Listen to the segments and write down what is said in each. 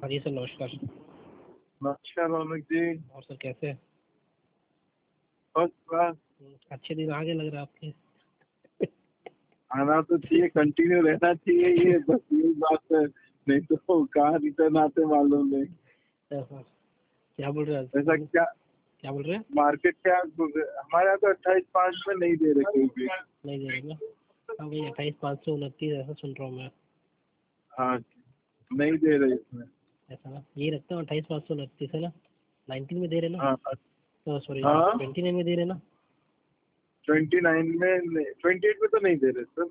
हाँ जी सर, नमस्कार। नमस्कार रौनक जी। और सर कैसे हैं? बस बस अच्छे दिन आगे लग रहा है आपके। आना तो चाहिए, कंटिन्यू रहना चाहिए, ये बस यही बात है। नहीं तो कहाँ रिटर्न आते मालूम नहीं। हाँ, क्या बोल रहे हैं ऐसा सर? क्या क्या बोल रहे हैं? मार्केट क्या हमारे यहाँ तो 28,500 में नहीं दे रहे कोई भी। नहीं दे रहे ना? हाँ भाई, 28,529 ऐसा सुन रहा हूँ मैं। हाँ, नहीं दे रहे इसमें। ऐसा ना, ये रखता हूँ 28,529 है ना? 19 में दे रहे ना? हाँ सॉरी, हाँ, 29 में दे रहे ना? 29 में 28 में तो नहीं दे रहे सर।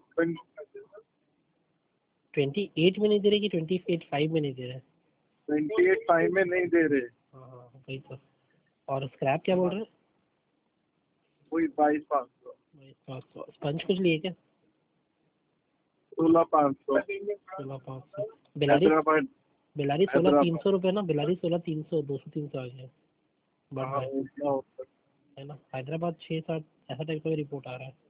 28 में नहीं दे रहे कि 28,500 में नहीं दे रहे? 28,500 में नहीं दे रहे। हाँ हाँ, वही तो। और स्क्रैप क्या बोल रहे हैं? वही 22,500। 22,500। स्पंज कुछ लिए क्या? 16,500। 16,500। बेलारी हैदराबाद। बेलारी हैदराबाद 16,300 रुपये ना? बेलारी 16,300, 200-300 आ गया। बढ़ हाँ, रहा उतना होता है ना? हैदराबाद 6-7 ऐसा टाइप का रिपोर्ट आ रहा है।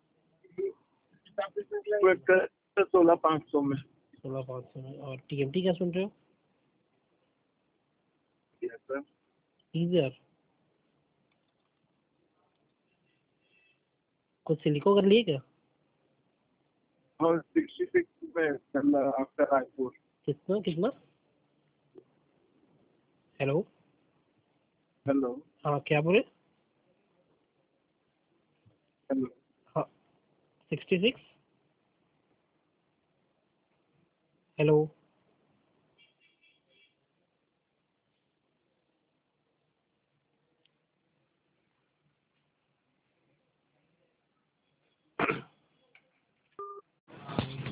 है। 16,500 में। 16,500 में। और टीएमटी क्या सुन रहे हो? Yes, sir। ईजर कुछ सिलिको कर लिए क्या? और 66 में चल रहा आफ्टर रायपुर। कितना कितना? हेलो। हेलो हाँ, क्या बोले? हेलो। हाँ, 66। हेलो।